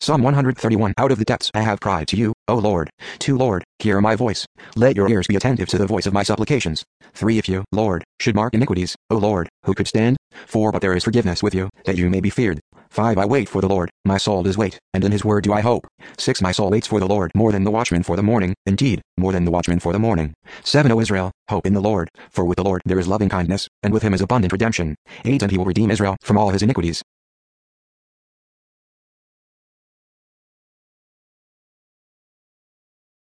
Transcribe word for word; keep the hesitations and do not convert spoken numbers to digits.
Psalm one thirty-one. Out of the depths I have cried to you, O Lord. two Lord, hear my voice. Let your ears be attentive to the voice of my supplications. three If you, Lord, should mark iniquities, O Lord, who could stand? four But there is forgiveness with you, that you may be feared. five I wait for the Lord, my soul does wait, and in his word do I hope. six My soul waits for the Lord more than the watchman for the morning, indeed, more than the watchman for the morning. seven O Israel, hope in the Lord, for with the Lord there is loving kindness, and with him is abundant redemption. eight And he will redeem Israel from all his iniquities,